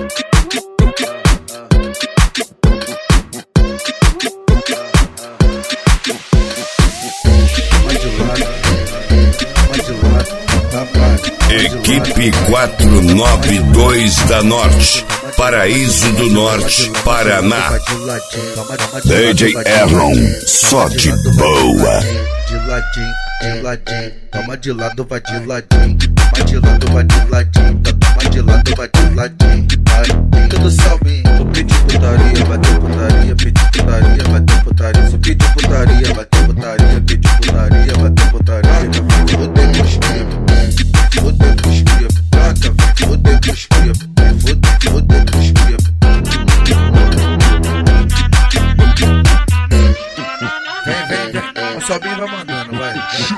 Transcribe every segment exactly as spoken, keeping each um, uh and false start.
Equipe quatrocentos e noventa e dois da Norte, Paraíso do Norte, Paraná. D J Erlon, só de boa. De ladinho, de ladinho, toma de lado, vai de ladinho. Toma de lado, vai de ladinho. Toma de lado, vai de ladinho. Tudo salve, tu pede putaria, vai ter putaria, pede putaria, vai ter putaria. Se pede putaria, vai ter putaria, pede putaria, vai ter putaria. Fudeu com os crepos, fudeu com os crepos, placa, fudeu com os crepos, fudeu com os crepos. Vem, vem, vem, sobe e vai mandando, vai.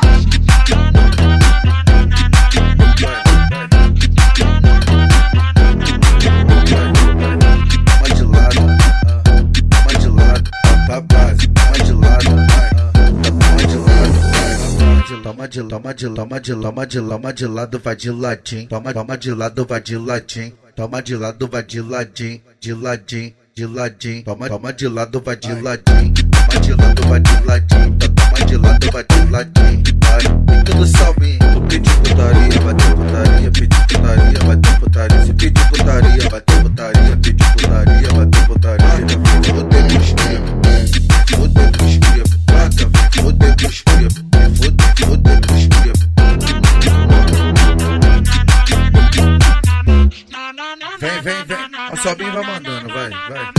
Toma de lama de lama de lama de lama de lado, vai de ladinho. Toma, toma de lado, vai de ladinho. Toma de lado, vai de ladinho, de ladinho, de ladinho. Toma, toma de lado, vai de ladinho. Toma de lado, vai de ladinho. Toma de lado, vai de ladinho. Vai, tudo salve, tu pede putaria, vai ter putaria, pede putaria, vai ter putaria. Se pede putaria, vai ter putaria, pede putaria, vai ter putaria. Fudeu com os crepos, fudeu com os crepos, placa, fudeu com os crepos. Fudeu com os crepos. Vem, vem, vem. O Sobinho vai mandando, vai, vai.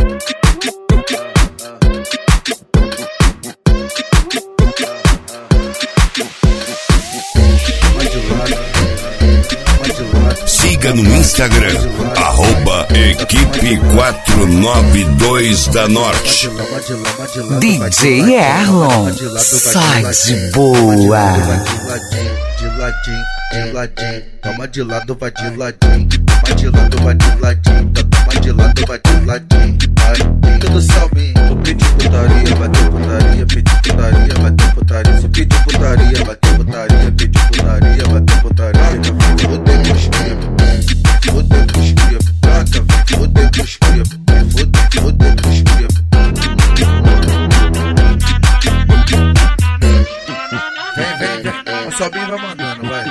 Siga no Instagram, arroba Equipe quatrocentos e noventa e dois da Norte. D J Erlon, sai de boa. De ladinho, de ladinho, toma de lado, vai de ladinho. Toma de lado, vai de ladinho. Toma de lado, vai de ladinho. Vai, tudo salve, tu pede putaria, vai ter putaria, pede putaria, vai ter putaria. Se pede putaria, vai ter putaria, pede putaria, vai ter putaria. Fudeu com os crepos, fudeu com os crepos, placa, fudeu com os crepos, fudeu com os crepos. Vem, vem, vem, o Sobinho vai mandando, vai.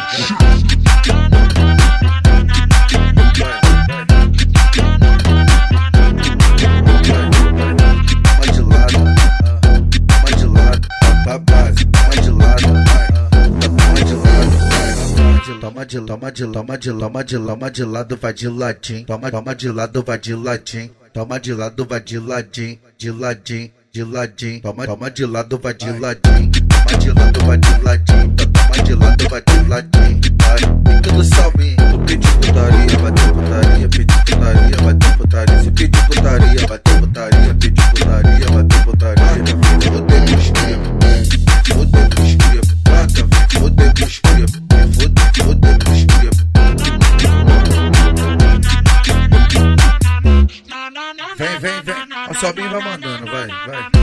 Toma de lama de lama de lama de lama de lado, vai de ladinho. Toma, toma de lado, vai de ladinho. Toma de lado, vai de ladinho, de ladinho, de ladinho. Toma, toma de lado, vai de ladinho. Toma de lado, vai de ladinho. Toma de lado, vai de ladinho. Vai, tudo salve, tu pede putaria, vai ter putaria, pede putaria, vai ter putaria. Se pede putaria, vai ter putaria, pede putaria, vai ter putaria. Fudeu com os crepos, fudeu com os crepos, placa, fudeu com os crepos, fudeu com os crepos. Vem, vem, vem, o Sobinho vai mandando, vai, vai.